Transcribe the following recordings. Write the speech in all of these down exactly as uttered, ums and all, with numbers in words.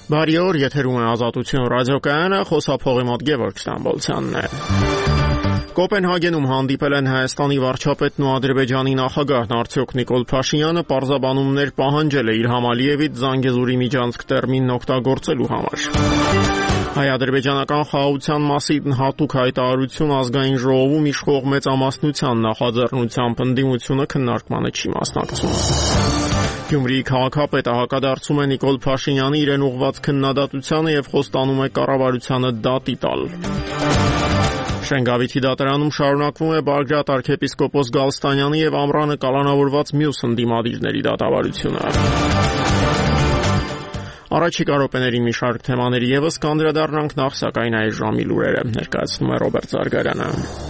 Բարի օր, եթերում է Ազատություն ռադիոկայանը, խոսափողի մոտ Գևորգ Ստամբոլցյանն է։ Կոպենհագենում հանդիպել են Հայաստանի վարչապետն ու Ադրբեջանի նախագահն Արդյոք Նիկոլ Փաշինյանը պարզաբանումներ պահանջել է Իլհամ Ալիևից Զանգեզուրի միջանցք տերմինն օգտագործելու համար։ Հայ-ադրբեջանական խաղաղության մասին հատուկ հայտարարություն ազգային ժողովում իշխող մեծամասնության նախաձեռնությամբ ընդդիմությունը քննարկմանը չի մասնակցում։ Գյումրիի քաղաքապետը հակադարձում է Նիկոլ Փաշինյանի իրեն ուղղված քննադատությանը եւ խոստանում է կառավարությանը դատի տալ։ Շենգավիթի դատարանում շարունակվում է Բագրատ arczepiskopos Գալստանյանի եւ ամռանը կալանավորված մյուս ընդդիմադիրների դատավարությունը։ Առաջիկա րոպեների մի շարք թեմաների եւս կանդրադառնանք, նախ սակայն այս ժամի լուրերը ներկայացնում է Ռոբերտ Զարգարյանը։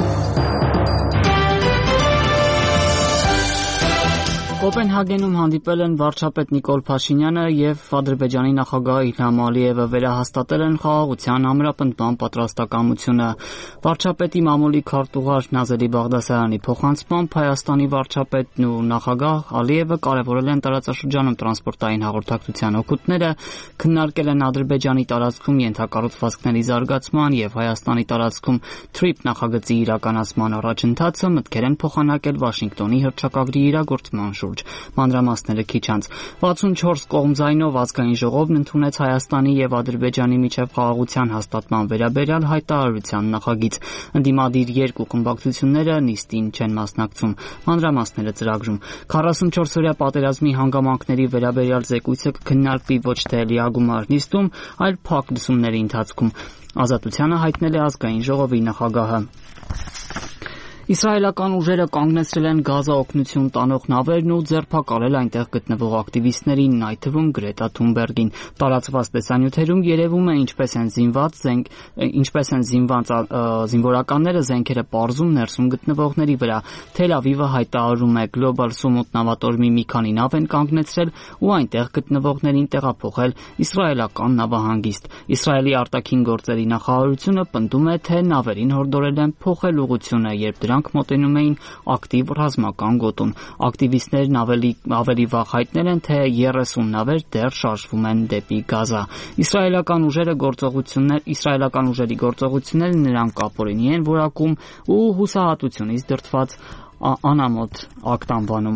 Կոպենհագենում հանդիպել են վարչապետ Նիկոլ Փաշինյանը եւ Ադրբեջանի նախագահ Իլհամ Ալիևը, վերահաստատել են խաղաղության ամրապնդման պատրաստակամությունը։ Վարչապետի մամուլի քարտուղար Նազելի Բաղդասարյանի փոխանցմամբ Հայաստանի վարչապետն ու նախագահ Ալիևը կարևորել են տարածաշրջանում տրանսպորտային հաղորդակցության օգուտները, քննարկել են Ադրբեջանի տարածքում ենթակառուցվածքների զարգացման եւ Հայաստանի տարածքում թրիփ նախագծի իրականացման առաջընթացը, մտքեր են փոխանակել Վաշինգտոնի հռչակագրի իրագործման շուրջ։ Մանրամասները քիչ անց վաթսունչորս կողմձայնով ազգային ժողովն ընդունեց Հայաստանի եւ Ադրբեջանի միջև խաղաղության հաստատման վերաբերյալ հայտարարության նախագիծ։ Ընդդիմադիր երկու խմբակցությունները նիստին չեն մասնակցում։ Մանրամասները ծրագրում։ քառասունչորսօրյա պատերազմի հանգամանքների վերաբերյալ զեկույցը կքննարկվի ոչ թե լիագումար նիստում, այլ փակ լսումների ընթացքում։ Ազատությանը հայտնել է ազգային ժողովի նախագահը։ Իսրայելական ուժերը կանգնեցրել են Գազա օգնություն տանող նավերն ու ձերբակալել այնտեղ գտնվող ակտիվիստներին, այդ թվում Գրետա Թունբերգին։ Տարածված տեսանյութերում երևում է ինչպես են զինված զենք, ինչպես են զինված զինվորականները զենքերը պարզում ներսում գտնվողների վրա։ Թել Ավիվը հայտարարում է Global Sumut նավատորմի մի քանի նավ են կանգնեցրել ու այնտեղ գտնվողներին տեղափոխել իսրայելական նավահանգիստ։ Իսրայելի արտաքին գործերի նախարարությունը պնդում է, թե նավերին հորդորել են փոխել ուղղությունը, երբ դրանք մոտենում էին ակտիվ ռազմական գոտուն։ Ակտիվիստներն ավելի ավելի վաղ հայտնել են, թե երեսուն նավեր դեռ շարժվում են դեպի Գազա։ Իսրայելական ուժերը գործողություններ, իսրայելական ուժերի գործողությունները նրանք ապօրինի են որակում ու հուսահատությունից դրդված անամոթ ակտ անվանում։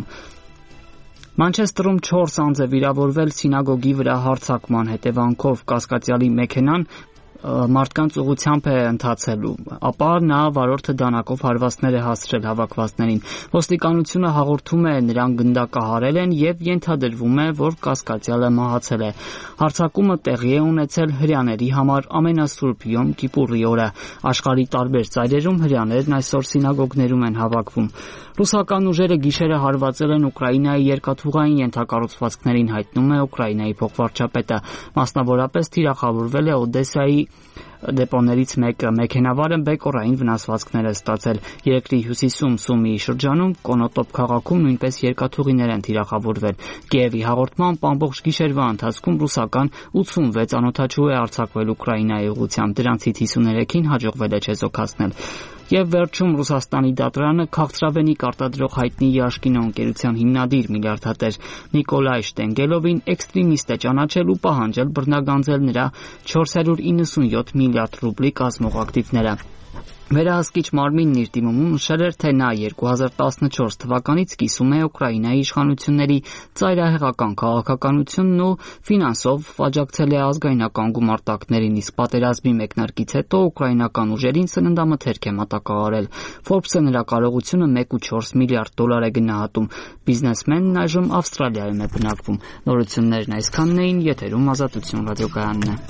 Մանչեսթերում չորս անձ է վիրավորվել սինագոգի վրա հարձակման հետևանքով։ Կասկածյալի մեքենան մարդկանց ուղղությամբ է ընթացելու, ապա նա վարորդը դանակով հարվածներ է հասցրել հավաքվածներին։ Ոստիկանությունը հաղորդում է, նրանք գնդակահարել են եւ ենթադրվում է, որ կասկածյալը մահացել է։ Հարձակումը տեղի է ունեցել հրեաների համար ամենասուրբ Յոմ Կիպուրի օրը։ Աշխարհի տարբեր ծայրերում հրեաներն այսօր սինագոգներում են հավաքվում։ Ռուսական ուժերը գիշերը հարվածել են Ուկրաինայի երկաթուղային ենթակառուցվածքներին, հայտնում է Ուկրաինայի փոխվարչապետը։ Մասնավորապես թիրախավորվել է Օդեսայի դեպոներից մեկը, մեքենավարը բեկորային վնասվածքներ է ստացել։ Երկրի հյուսիսում Սումիի շրջանում Կոնոտոպ քաղաքում նույնպես երկաթուղիներ են թիրախավորվել։ Կիևի հաղորդմամբ ամբողջ գիշերվա ընթացքում ռուսական ութսունվեց անօդաչու է արձակվել Ուկրաինայի ուղղությամբ, դրանցից հիսուներեքին հաջողվել է չեզոքացնել։ Եվ վերջում Ռուսաստանի դատարանը քաղցրավենիք արտադրող հայտնի Յաշկինո ընկերության հիմնադիր միլիարդատեր Նիկոլայ Շտենգելովին էքստրեմիստ է ճանաչել ու պահանջել բռնագանձել նրա չորս հարյուր իննսունյոթ միլիարդ ռուբլի կազմող ակտիվները։ Վերահսկիչ մարմինն իր դիմումում նշել էր, թե նա երկու հազար տասնչորս թվականից կիսում է Ուկրաինայի իշխանությունների ծայրահեղական քաղաքականությունն ու ֆինանսով աջակցել է ազգայնական գումարտակներին, իսկ պատերազմի մեկնարկից հետո ուկրաինական ուժերին սննդամթերք է մատակարարել։ Forbes-ը նրա կարողությունը մեկ կόμμα չորս միլիարդ դոլար է գնահատում։ Բիզնեսմենն այժմ Ավստրալիայում է բնակվում։ Նորություններն այսքանն էին, եթերում Ազատություն ռադիոկայանն է։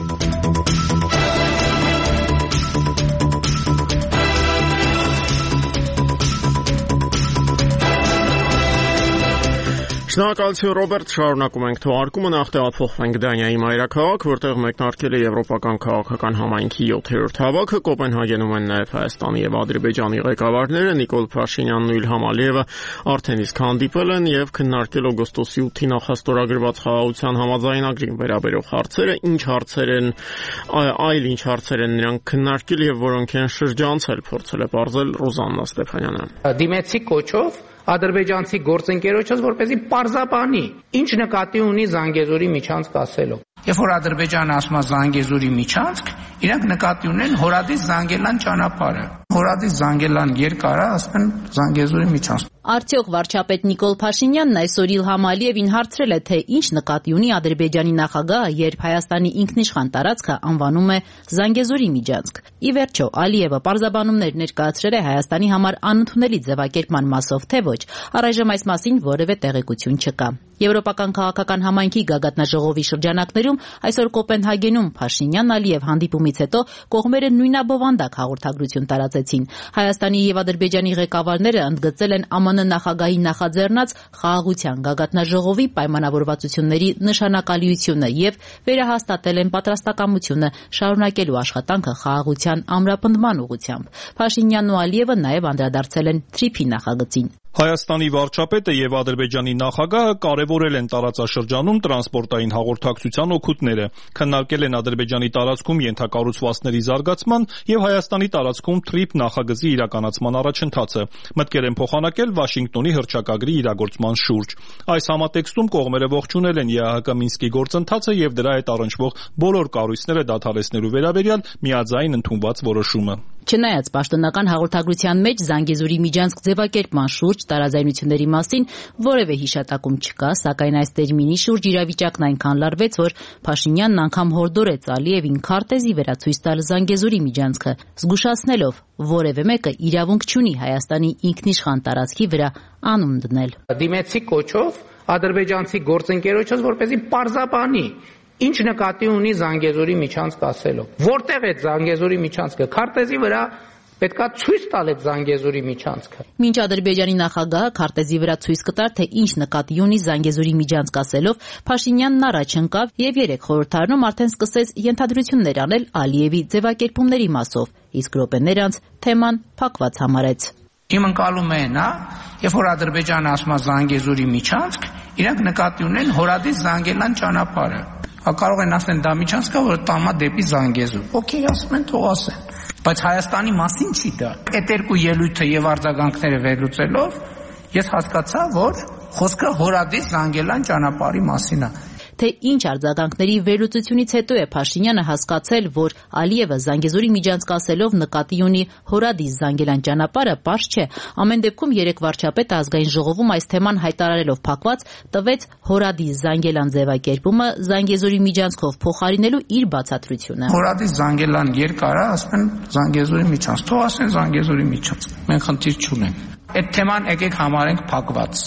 Շնորհակալություն Ռոբերտ, շարունակում ենք թողարկումը, նախ տեղափոխվենք Դանիայի մայրաքաղաք, որտեղ մեկնարկել է Եվրոպական քաղաքական համայնքի յոթերորդ հավաքը, Կոպենհագենում են նաև Հայաստանի եւ Ադրբեջանի ղեկավարները, Նիկոլ Փաշինյանն ու Իլհամ Ալիևը արդեն իսկ հանդիպել են եւ քննարկել օգոստոսի ութին նախաստորագրված խաղաղության համաձայնագրին վերաբերող հարցերը, ինչ հարցեր են, այլ ինչ հարցեր են նրանք քննարկել եւ որոնք են շրջանցել, փորձել է բարձել Ռուզաննա Ստեփանյանը։ Դիմեցի կոչով ադրբեջանցի գործընկերոջս, որպեսզի պարզաբանի, ինչ նկատի ունի Զանգեզուրի միջանցք ասելով։ Երբ որ Ադրբեջանը ասում է Զանգեզուրի միջանցք, իրանք նկատի ունեն Հորադիս Զանգելան ճանապարհը։ Հորադիս Զանգելան երկարը, ասում են Զանգեզուրի միջանցք։ Արդյոք վարչապետ Նիկոլ Փաշինյանն այսօր Իլհամ Ալիևին հարցրել է, թե ինչ նկատի ունի Ադրբեջանի նախագահը, երբ Հայաստանի ինքնիշխան տարածքը անվանում է Զանգեզուրի միջանցք։ Ի վերջո, Ալիևը պարզաբանումներ ներկայացրել է Հայաստանի համար անընդունելի ձևակերպման մասով, թե ոչ, առայժմ այս մասին որևէ տեղեկություն չկա։ Եվրոպական քաղաքական համայնքի գագաթնաժողովի շրջանակներում այսօր Կոպենհագենում Փաշինյան-Ալիև հանդիպումից հետո կողմերը նույնաբովանդակ հաղորդագրություն տարածեցին։ Հայաստանի եւ Ադրբեջանի ղեկավարները ընդգծել են ԱՄՆ նախագահի նախաձեռնած խաղաղության գագաթնաժողովի պայմանավորվածությունների նշանակալիությունը եւ վերահաստատել են պատրաստակամությունը շարունակելու աշխատանքը խաղաղության ամրապնդման ուղղությամբ։ Փաշինյանն ու Ալիևը նաեւ անդրադարձել են Թրիփի նախագծին։ Հայաստանի վարչապետը եւ Ադրբեջանի նախագահը կարևորել են տարածաշրջանում տրանսպորտային հաղորդակցության օգուտները, քննարկել են Ադրբեջանի տարածքում ենթակառուցվածքների զարգացման եւ Հայաստանի տարածքում Թրիփ նախագծի իրականացման առաջընթացը, մտքեր են փոխանակել Վաշինգտոնի հռչակագրի իրագործման շուրջ։ Այս համատեքստում կողմերը ողջունել են ԵԱՀԿ Մինսկի գործընթացը եւ դրա հետ առնչվող բոլոր կառույցները դադարեցնելու վերաբերյալ միաձայն ընդունված որոշումը։ Չնայած պաշտոնական հաղորդագրության մեջ Զանգեզուրի միջանցք ձևակերպման շուրջ տարաձայնությունների մասին որևէ հիշատակում չկա, սակայն այս տերմինի շուրջ իրավիճակն այնքան լարվեց, որ Փաշինյանն անգամ հորդորեց Ալիևին քարտեզի վերացույց տալ Զանգեզուրի միջանցքը, զգուշացնելով, որևէ մեկը իրավունք չունի Հայաստանի ինքնիշխան տարածքի վրա անուն դնել։ Դիմեցի կոչով ադրբեջանցի գործընկերոջս, որպեսզի պարզաբանի ինչ նկատի ունի Զանգեզուրի միջանցք ասելով։ Որտեղ է Զանգեզուրի միջանցքը։ Քարտեզի վրա պետքա ցույց տալ այդ Զանգեզուրի միջանցքը։ Մինչ Ադրբեջանի նախագահը քարտեզի վրա ցույց կտար, թե ինչ նկատի ունի Զանգեզուրի միջանցք ասելով, Փաշինյանն առաջ ընկավ եւ երեք խորհրդարանում արդեն սկսեց ենթադրություններ անել Ալիևի ձևակերպումների մասով, իսկ րոպեներ անց թեման փակված համարեց։ Իմ ընկալումը է նա, երբ որ Ադրբեջանը ասում է Զանգեզուրի միջանցք, իրանք նկատի ունեն Հորադիս Զանգելան ճանապարհը։ Կարող են ասել դա միջանցքը, որ տամա դեպի Զանգեզուր։ Okay, ասում են, թող ասեն։ Բայց Հայաստանի մասին չի դա։ Այդ երկու ելույթը եւ արձագանքները վերլուծելով ես հասկացա, որ խոսքը Հորադիս Զանգելան ճանապարհի մասին է։ Թե ինչ արձագանքների վերլուծությունից հետո է Փաշինյանը հասկացել, որ Ալիևը Զանգեզուրի միջանցք ասելով նկատի ունի Հորադիս Զանգելան ճանապարհը, պարզ չէ։ Ամեն դեպքում երեք վարչապետը ազգային ժողովում այս թեման հայտարարելով փակված տվեց Հորադիս Զանգելան ձևակերպումը Զանգեզուրի միջանցքով փոխարինելու իր բացատրությունը։ Հորադիս Զանգելան երկարը, ասում են Զանգեզուրի միջանցք, թող ասեն Զանգեզուրի միջանցք։ Մենք խնդիր չունենք։ Այդ թեման եկեք համարենք փակված։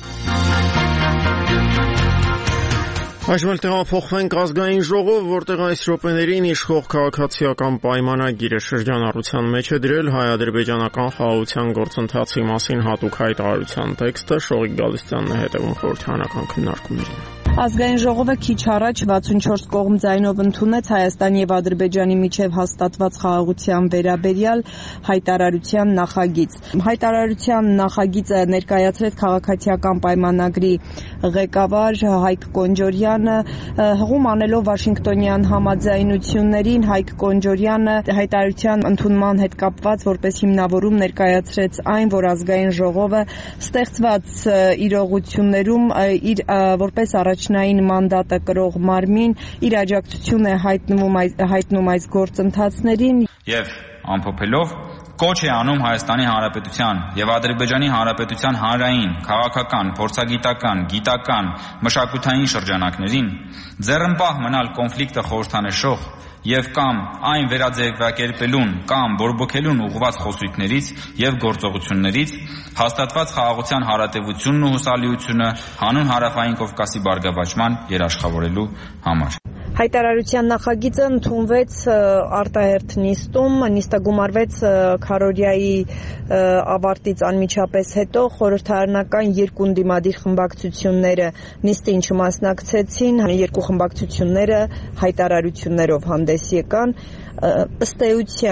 Այժմ տեղափոխվենք ազգային ժողով, որտեղ այս րոպեներին իշխող քաղաքացիական պայմանագիրը շրջանառության մեջ է դրել հայ-ադրբեջանական խաղաղության գործընթացի մասին հատուկ հայտարարության տեքստը։ Շողիկ Գալստյանն է հետևում խորհրդարանական քննարկումներին։ Ազգային ժողովը քիչ առաջ վաթսունչորս կողմ ձայնով ընդունեց Հայաստանի եւ Ադրբեջանի միջև հաստատված խաղաղության վերաբերյալ հայտարարության նախագիծ։ Հայտարարության նախագիծը ներկայացրեց քաղաքացիական պայմանագրի ղեկավար Հայկ Կոնջորյանը, հղում անելով Վաշինգտոնյան համաձայնություններին։ Հայկ Կոնջորյանը հայտարարության ընդունման հետ կապված որպես հիմնավորում ներկայացրեց այն, որ ազգային ժողովը ստեղծված իրողություններում իր որպես առաջնային մանդատը կրող մարմին իր աջակցություն է հայտնում այս, հայտնում այս գործընթացներին եւ ամփոփելով կոչ է անում Հայաստանի Հանրապետության եւ Ադրբեջանի Հանրապետության հանրային, քաղաքական, փորձագիտական, գիտական, մշակութային շրջանակներին ձեռնպահ մնալ կոնֆլիկտը խորհրդանշող եւ կամ այն վերաձևակերպելուն կամ բորբոքելուն ուղղված խոսույթներից եւ գործողություններից հաստատված խաղաղության հարատեվությունն ու հուսալիությունը հանուն Հարավային Կովկասի բարգավաճման երաշխավորելու համար։ Հայտարարության նախագիծը ընդունվեց արտահերթ նիստում, նիստը գումարվեց քարորիայի ավարտից անմիջապես հետո խորհրդարանական երկու ընդդիմադիր խմբակցությունները նիստին չմասնակցեցին, երկու խմբակցությունները հայտարարություններով հանդես եկան, ըստ էության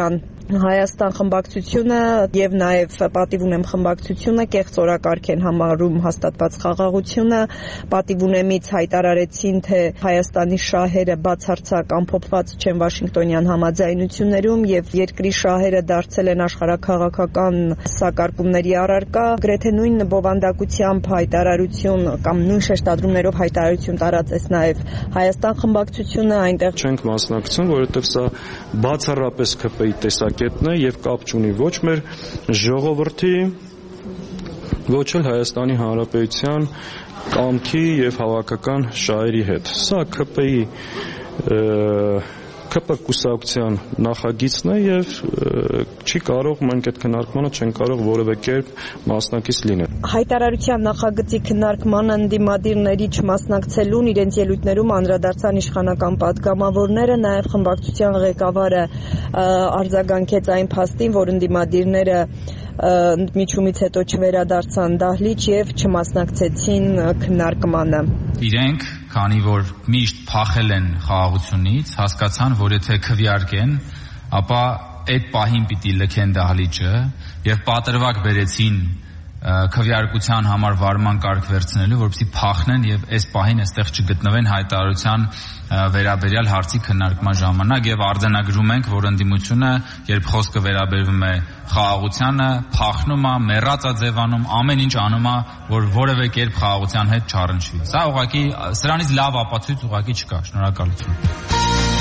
Հայաստան խմբակցությունը եւ նաեւ պատիվ ունեմ խմբակցությունը կեղծ օրակարգ են համարում հաստատված խաղաղությունը, պատիվ ունեմից հայտարարեցին, թե Հայաստանի շահերը բացարձակ ամփոփված չեն Վաշինգտոնյան համաձայնություններում եւ երկրի շահերը դարձել են աշխարհաքաղաքական սակարկումների առարկա, գրեթե նույն բովանդակությամբ հայտարարություն կամ նույն շեշտադրումներով հայտարարություն տարածեց նաեւ Հայաստան խմբակցությունը, այնտեղ չենք մասնակցում, որովհետեւ սա բացառապես ՔՊ-ի տեսակետն է եւ կապ չունի ոչ մեր ժողովրդի, ոչ էլ Հայաստանի Հանրապետության կամքի եւ հավաքական շահերի հետ։ Սա ՔՊ-ի ՔՊ կուսակցության նախագիծն է եւ չի կարող մենք այդ քննարկմանը չեն կարող որևէ կերպ մասնակից լինել։ Հայտարարության նախագծի քննարկմանը ընդդիմադիրների չմասնակցելուն իրենց ելույթներում անդրադարձան իշխանական պատգամավորները, նաեւ խմբակցության ղեկավարը արձագանքեց այն փաստին, որ ընդդիմադիրները միջումից հետո չվերադարձան դահլիճ եւ չմասնակցեցին քննարկմանը։ Իրենք, քանի որ միշտ փախել են խաղաղությունից, հասկացան, որ եթե քվեարկեն, ապա այդ պահին պիտի լքեն դահլիճը եւ պատրվակ բերեցին քվեարկության համար վարման կարգ վերցնելու, որպեսզի փախնեն եւ այս պահին այստեղ չգտնվեն հայտարարության վերաբերյալ հարցի քննարկման ժամանակ եւ արձանագրում ենք, որ ընդդիմությունը, երբ խոսքը վերաբերվում է խաղաղությանը, փախնում է, մեռած է ձևանում, ամեն ինչ անում է, որ որևէ կերպ խաղաղության հետ չառնչվի։ Սա ուղղակի սրանից լավ ապացույց ուղղակի չկա։ Շնորհակալություն։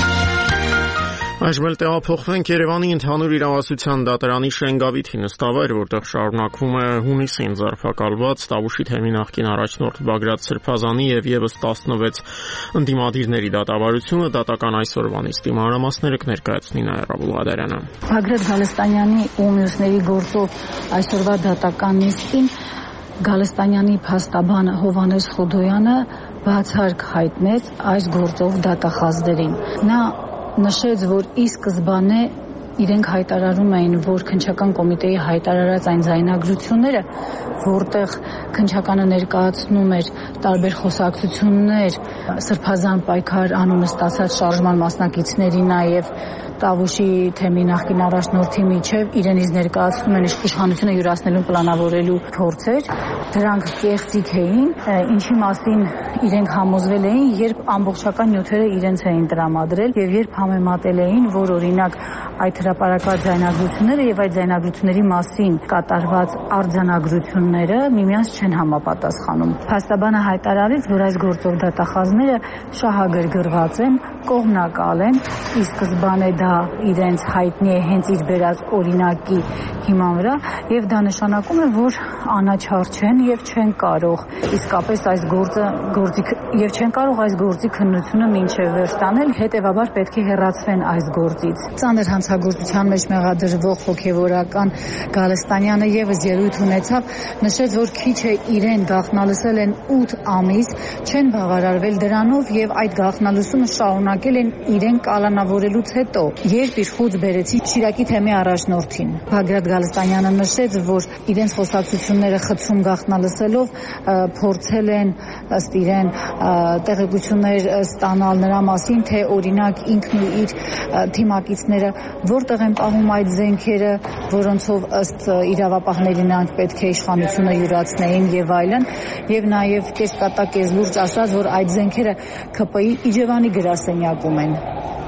Այժմ էլ տեղափոխվենք Երևանի ընդհանուր իրավասության դատարանի Շենգավիթի նստավայր, որտեղ շարունակվում է հունիսին ձերբակալված Տավուշի թեմի նախկին առաջնորդ Բագրատ Սրբազանի եւ եւս տասնվեց ընդդիմադիրների դատավարությունը, դատական այսօրվա նիստի մանրամասները կներկայացնի Նաիրա Բուլղադարյանը։ Բագրատ Գալստանյանի ու մյուսների գործով այսօրվա դատական նիստին Գալստանյանի փաստաբան Հովհաննես Խուդոյանը բացարձակ հայտնեց այս գործով դատախազդերին։ Նա նշեց, որ ի սկզբանե իրենք հայտարարում էին, որ քննչական կոմիտեի հայտարարած այն ձայնագրությունները, որտեղ քննչականը ներկայացնում էր տարբեր խոսակցություններ Սրբազան պայքար անունը ստացած շարժման մասնակիցների, նաև Տավուշի թեմի նախկին առաջնորդի միջև իրենից ներկայացնում են իշխանությունը յուրացնելու պլանավորելու փորձեր, դրանք կեղծիք էին, ինչի մասին իրենք համոզվել էին, երբ ամբողջական նյութերը իրենց էին տրամադրել եւ երբ համեմատել էին, որ օրինակ այդ հրապարակված ձայնագրությունները եւ այդ ձայնագրությունների մասին կատարված արձանագրությունները միմյանց չեն համապատասխանում։ Փաստաբանը հայտարարեց, որ այս գործով դատախազները շահագրգռված են, կողմնակալ են, ի սկզբանե դա իրենց հայտնի է հենց իր բերած օրինակի հիման վրա եւ դա նշանակում է, որ անաչառ չեն եւ չեն կարող իսկապես այս գործը գործի եւ չեն կարող այս գործի քննությունը մինչեւ վերջ տանել, հետեւաբար պետք է հեռացվեն այս գործից։ Ծանր հանցագործության մեջ մեղադրվող հոգեվորական Գալստանյանը եւս ելույթ ունեցավ, նշեց, որ քիչ է իրեն գաղտնալսել են ութ ամիս, չեն բավարարվել դրանով եւ այդ գաղտնալսումը շարունակել են իրեն կալանավորելուց հետո, երբ իր խուծ բերեցին Շիրակի թեմի առաջնորդին։ Բագրատ Գալստանյանը նշեց, որ իրենց խոսակցությունները խցում գաղտնալսելով փորձել են ըստ իրեն տեղեկություններ ստանալ նրա մասին, թե օրինակ ինքն ու իր թիմակիցները որտեղ են պահում այդ զենքերը, որոնցով ըստ իրավապահների նրանք պետք է իշխանությունը յուրացնեին եւ այլն, եւ նաեւ կեսկատա կեսլուրջ ասած, որ այդ զենքերը ՔՊ-ի Իջևանի գրասենյակում են։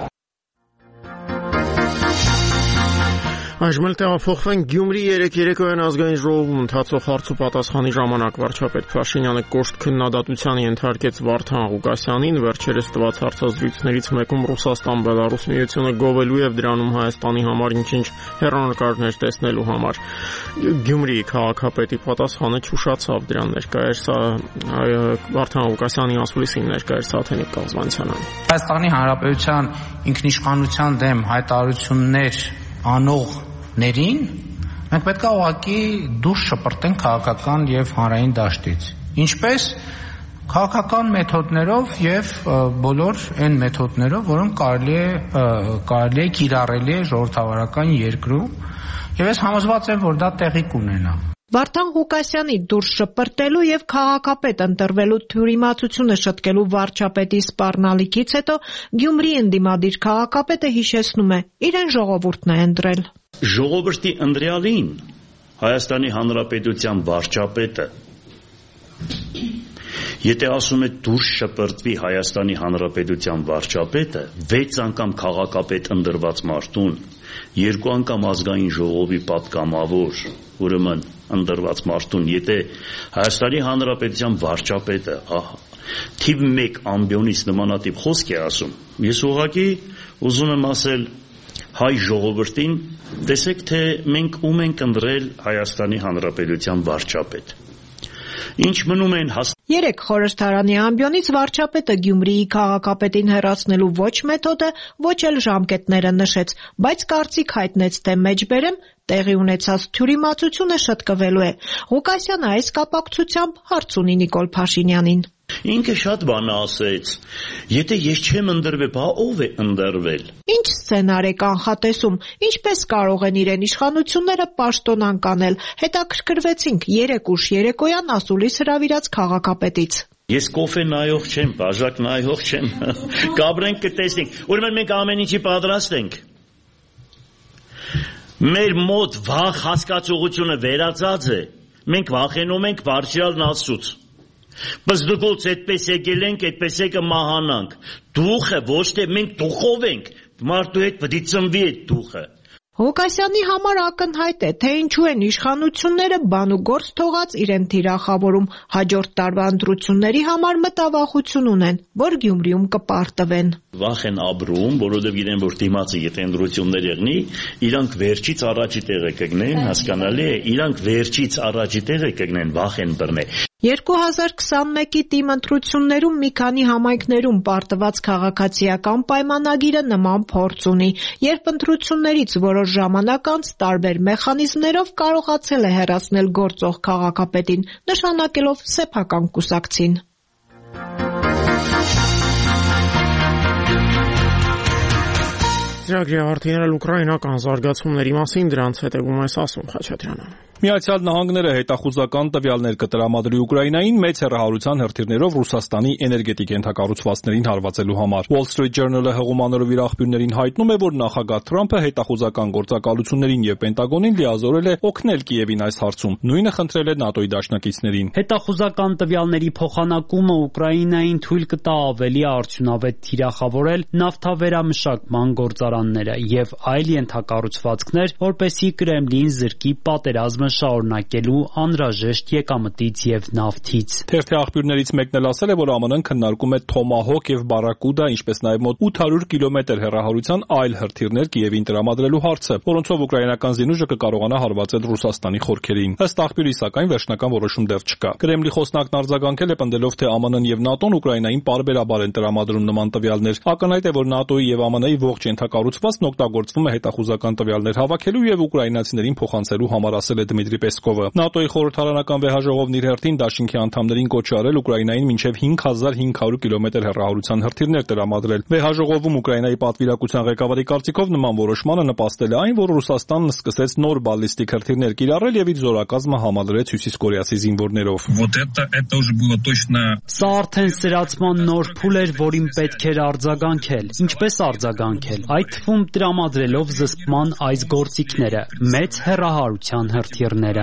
Այժմ էլ տեղափոխվենք Գյումրի երեք երեկոյան ազգային ժողովում ընթացող հարց ու պատասխանի ժամանակ վարչապետ Փաշինյանը կոշտ քննադատության ենթարկեց Վարդան Ղուկասյանին, վերջերս տված հարցազրույցներից մեկում Ռուսաստան-Բելարուս միությունը գովելու եւ դրանում Հայաստանի համար ինչ-ինչ հեռանկարներ տեսնելու համար։ Գյումրի քաղաքապետի պատասխանը չուշացավ դրան ներկայեր սա Վարդան Ղուկասյանի ասուլիսին ներկայեր Սաթենիկ Կազմանցյանը։ Հայաստանի Հանրապետության ինքնիշխանության դեմ հայտարարություններ անող ներին մենք պետք է ուղղակի դուրս շպրտենք քաղաքական եւ հանրային դաշտից, ինչպես քաղաքական մեթոդներով եւ բոլոր այն մեթոդներով, որոնք կարելի է կարելի է կիրառելի է ժողովրդավարական երկրում, եւ ես համոզված եմ, որ դա տեղի կունենա։ Վարդան Ղուկասյանի դուրս շպրտելու եւ քաղաքապետ ընտրվելու թյուրիմացությունը շտկելու վարչապետի սպառնալիքից հետո Գյումրի ընդդիմադիր քաղաքապետը հիշեցնում է, իրեն ժողովուրդն է ընտրել։ Ժողովրդի ընտրյալին Հայաստանի Հանրապետության վարչապետը Եթե ասում է դուրս շպրտվի Հայաստանի Հանրապետության վարչապետը, վեց անգամ քաղաքապետ ընտրված մարդուն, երկու անգամ ազգային ժողովի պատգամավոր, ուրեմն ընտրված մարդուն, եթե Հայաստանի Հանրապետության վարչապետը, ահա, թիվ մեկ ամբիոնից նմանատիպ խոսք է ասում, ես ուղղակի ուզում եմ ասել հայ ժողովրդին, տեսեք թե մենք ում ենք ընտրել Հայաստանի Հանրապետության վարչապետ։ Ինչ մնում են հաս... Երեք խորհրդարանի ամբիոնից վարչապետը Գյումրիի քաղաքապետին հեռացնելու ոչ մեթոդը, ոչ էլ ժամկետները նշեց, բայց կարծիք հայտնեց, թե մեջբերեմ տեղի ունեցած թյուրիմացությունը շտկվելու է։ Ղուկասյանը այս կապակցությամբ հարց ունի Նիկոլ Փաշինյանին։ Ինքը շատ բան ասեց, եթե ես չեմ ընտրվել, բա ով է ընտրվել։ Ինչ սցենար է կանխատեսում, ինչպես կարող են իրեն իշխանությունները պաշտոնան կանել, հետաքրքրվեցինք երեք ուշ երեկոյան ասուլիս հրավիրած քաղաքապետից։ Ես կոֆե նայող չեմ, բաժակ նայող չեմ, կաբրենք կտեսնենք, ուրեմն մենք ամեն ինչի պատրաստ ենք։ Մեր մոտ վախ հասկացողությունը վերածած է, մենք վախենում ենք բարձրալն Աստծուց։ Բայց դուք այդպես եկել ենք, այդպես է կմահանանք։ Դուխը ոչ թե մենք դուխով ենք, մարդու հետ պետք է ծնվի այդ դուխը։ Ղուկասյանի համար ակնհայտ է, թե ինչու են իշխանությունները բան ու գործ թողած իրեն թիրախավորում, հաջորդ տարվա ընտրությունների համար մտավախություն ունեն, որ Գյումրիում կպարտվեն։ Վախ են ապրում, որովհետև իրեն որ դիմացը եթե ընտրություններ եղնի, իրանք վերջից առաջի տեղը կգնեն, հասկանալի է, իրանք վերջից առաջի տեղը կգնեն, վախ են բռնել։ երկու հազար քսանմեկի թիմ ընտրություններում մի քանի համայնքներում պարտված քաղաքացիական պայմանագիրը նման փորձ ունի, երբ ընտրություններից որոշ ժամանակ անց տարբեր մեխանիզմներով կարողացել է հեռացնել գործող քաղաքապետին, նշանակելով սեփական կուսակցին։ Ծրագրի արդյունքներն ուկրաինական զարգացումների մասին դրանց հետևում է Ասում Խաչատրյանը։ Միացյալ Նահանգները հետախուզական տվյալներ կտրամադրի Ուկրաինային մեծ հեռահարության հրթիռներով Ռուսաստանի էներգետիկ ենթակառուցվածքներին հարվածելու համար։ Wall Street Journal-ը հղումանորով իր աղբյուրներին հայտնում է, որ նախագահ Թրամփը հետախուզական գործակալություններին եւ Պենտագոնին լիազորել է օգնել Կիևին այս հարցում։ Նույնը խնդրել է ՆԱՏՕ-ի դաշնակիցներին։ Հետախուզական տվյալների փոխանակումը Ուկրաինային թույլ կտա ավելի արդյունավետ թիրախավորել նավթավերամշակման գործարանները եւ այլ ենթակառուցվածքներ, որպեսզի Կրեմլին զրկի պատերազմը շարունակելու անհրաժեշտ եկամտից եւ նավթից։ Թերթի աղբյուրներից մեկն էլ ասել է, որ ԱՄՆ-ն քննարկում է Թոմահոկ եւ Բարակուդա, ինչպես նաեւ մոտ ութ հարյուր կիլոմետր հեռահարության այլ հրթիռներ Կիևին տրամադրելու հարցը, որոնցով ուկրաինական զինուժը կկարողանա հարվածել Ռուսաստանի խորքերին։ Ըստ աղբյուրի, սակայն վերջնական որոշում դեռ չկա։ Կրեմլի խոսնակն արձագանքել է պնդելով, թե ԱՄՆ-ն եւ ՆԱՏՕ-ն Ուկրաինային պարբերաբար են տրամադրում նման տվյալներ։ Ակնհայտ է, որ ՆԱՏՕ-ի եւ ԱՄՆ-ի ողջ ենթակառուցվածքն օգտագործվում է հետախուզական տվյալներ հավաքելու եւ ուկրաինացիներին փոխանցելու համար, ասել է Դմիտրի Պեսկովը։ ՆԱՏՕ-ի խորհրդարանական վեհաժողովն իր հերթին դաշինքի անդամներին կոչ է արել Ուկրաինային մինչև հինգ հազար հինգ հարյուր կիլոմետր հեռահարության հրթիռներ տրամադրել։ Վեհաժողովում Ուկրաինայի պատվիրակության ղեկավարի կարծիքով նման որոշմանը նպաստել է այն, որ Ռուսաստանն սկսեց նոր բալիստիկ հրթիռներ կիրառել եւ իր զորակազմը համալրեց Հյուսիսկորեացի զինվորներով։ Սա արդեն սրացման նոր փուլ էր, որին պետք էր արձագանքել։ Ինչպես արձագանքել։ Այդ թվում տրամադրելով զսպման այս գործիքները, մեծ հեռահարության հրթիռները։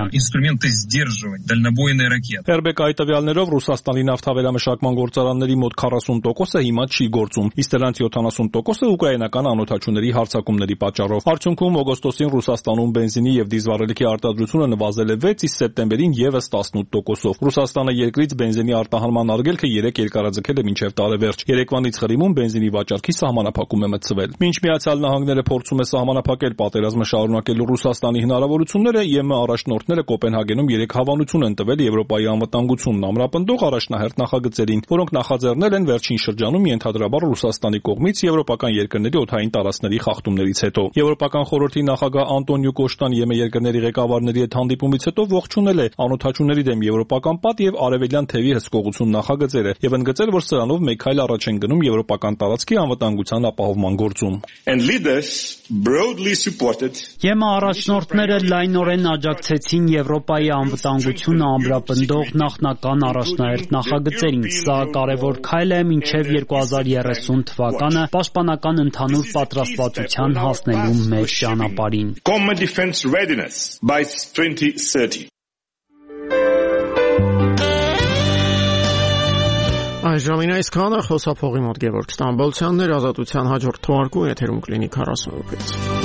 Էրբեկայի տվյալներով Ռուսաստանի նավթավերամշակման գործարանների մոտ քառասուն տոկոսը հիմա չի գործում, իսկ դրանց յոթանասուն տոկոսը ուկրաինական անօդաչուների հարձակումների պատճառով։ Արդյունքում օգոստոսին Ռուսաստանում բենզինի եւ դիզվառելիքի արտադրությունը նվազել է վեց, իսկ սեպտեմբերին եւս տասնութ տոկոսով։ Ռուսաստանը երկրից բենզինի արտահանման արգելքը երեք երկարաձգել է մինչև տարեվերջ։ Երեկվանից Ղրիմում բենզինի վաճառքի սահմանափակում է մտցվել։ Մինչ Միացյալ Նահանգները փորձում է սահմանափակել պատերազմը շարունակելու Ռուսաստանի հնարավորությունները, ԵՄ առաջնորդները Կոպենհագենում երեք հավանություն են տվել Եվրոպայի անվտանգությունն ամրապնդող առաջնահերթ նախագծերին, որոնք նախաձեռնել են վերջին շրջանում ենթադրաբար Ռուսաստանի կողմից եվրոպական երկրների օդային տարածքների խախտումներից հետո։ Եվրոպական խորհրդի նախագահ Անտոնիո Կոշտան ԵՄ երկրների ղեկավարների հետ հանդիպումից հետո ողջունել է անօդաչուների դեմ եվրոպական պատ եւ արևելյան թևի հսկողություն նախագծերը եւ ընդգծել, որ սրանով մեկ քայլ առաջ են գնում եվրոպական տարածքի անվտանգության ապահովման գործում։ ԵՄ առաջնորդները լայնորեն աջակցել աջակցեցին Եվրոպայի անվտանգությունը ամրապնդող նախնական առաջնահերթ նախագծերին։ Սա կարևոր քայլ է մինչև երկու հազար երեսուն թվականը պաշտպանական ընդհանուր պատրաստվածության հասնելու մեր ճանապարհին։ Common defense readiness by twenty thirty. Այժմին այսքանը խոսափողի մոտ Գևորգ Ստամբոլցյանն էր, Ազատության հաջորդ թողարկում եթերում կլինի քառասուն րոպե։